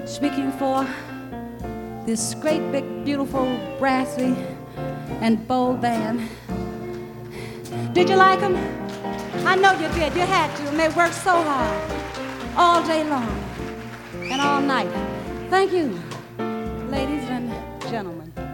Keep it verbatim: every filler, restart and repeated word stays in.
speaking for this great, big, beautiful, brassy, and bold band. Did you like them? I know you did. You had to, and they worked so hard all day long and all night. Thank you, ladies and gentlemen.